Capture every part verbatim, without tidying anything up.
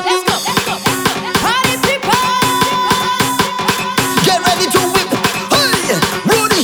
let's go, let's go. Party people, get ready to whip. Hey, Rudy.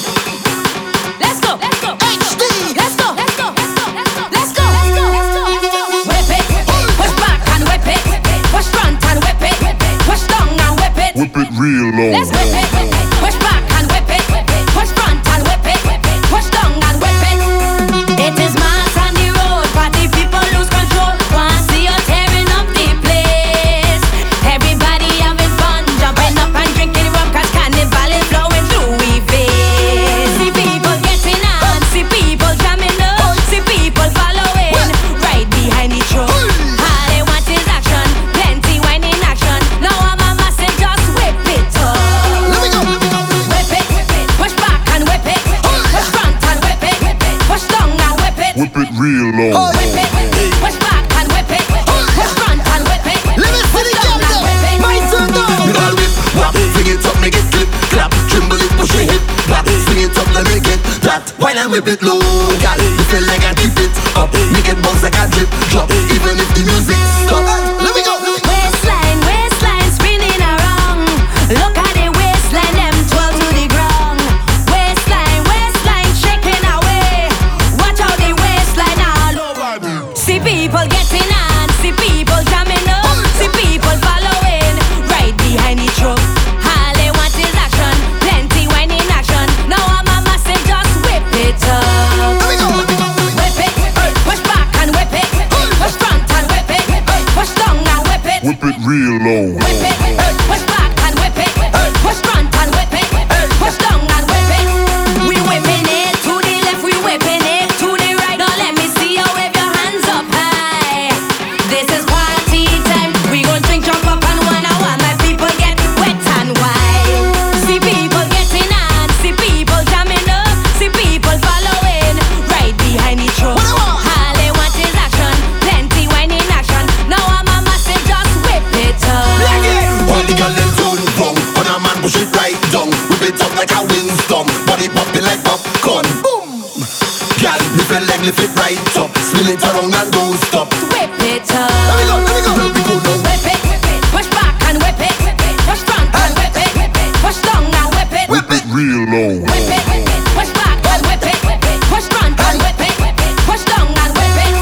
Let's go, let's go. H D. Let's go, let's go, let's go, let's go, let's go, let's go, let's go, let's go. Whip it, push back and whip it, push front and whip it, push down and whip it. Whip it real low. Let's whip it, push back and whip it, push front and whip it, push down and whip it. It is mass on the road, party people lose control. Want to see you tearing up the place. Everybody having fun, jumping up and drinking rum, 'cause carnival is flowing through we veins. See people getting on, see people jamming up, see people following right behind the throne. All they want is action, plenty wine in action. Now I'm a massive, just whip it up. Let me go. Whip it, push back and whip it, push front and whip it, push down and whip it. Whip it real low. Whip it, push back and whip it, push front and whip it, Let me see push the down jump and whip there. it. My turn now. Me all whip, wap, swing it up, make it clip, clap, tremble it, push it, hip, clap, swing it up, let me get that. While I whip it low, gal, you feel like I keep it up, make it bounce like a drip, drop, even if the music stop. Let me go. Waistline, waistline spinning around. Look at the waistline, them twirl to the ground. Waistline, waistline shaking away. Watch out the waistline all over. See people getting on, see people jamming up, see people following right behind the truck. All they want is action, plenty wine in action. Now I'm a massive, just whip it up. Let me go. Whip it, push back and whip it, push front and whip it, push down and whip it. Whip it real low. Whip it, push back and whip it, push front and whip it, push down and whip it. We whipping it to the left, we whipping it to the right. Now let me see you wave your hands up high. This is party time. We gon' drink, jump up and one and one. My people get wet and wild. See people getting on, see people jamming up, see people following right behind the truck. What do you want? All they want is action, plenty wine in action. Now I'm a massive, just whip it up. All the girl them turn round, on a man push it right down, whip it up like a windstorm, body popping like popcorn. Boom! Gal, lift your leg, lift it right up, spin it around and don't stop. Whip it up. Let me go. Let me go. Let me go now. Whip it, push back and whip it, push front and whip it, push down and whip it. Whip it real low. Whip it, push back and whip it, push front and whip it, push down and whip it.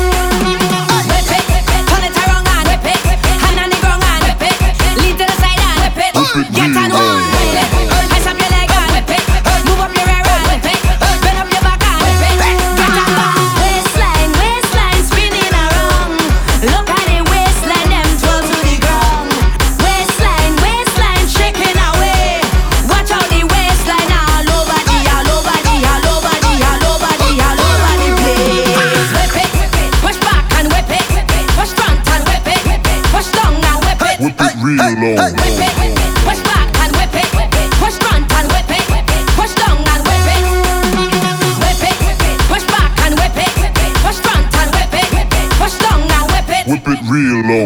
Whip it, turn it around and whip it, hand on the ground and whip it, lean to the side and whip it. Whip it Get real on low. one, press up your leg and whip it, move up your rear and whip it, bend up your back and whip it. Get on one. Waistline, waistline spinning around. Look at the waistline, them twirl to the ground. Waistline, waistline shaking away. Watch out the waistline all over the, all over the, all over the, all over the, all over the place. Whip it, push back and whip it, push front and whip it, push down and whip it. Whip it real low. Whip it, push back and whip it, push front and whip it, push down and whip it. Whip it, push back and whip it, push front and whip it, push down and whip it. Whip it real low.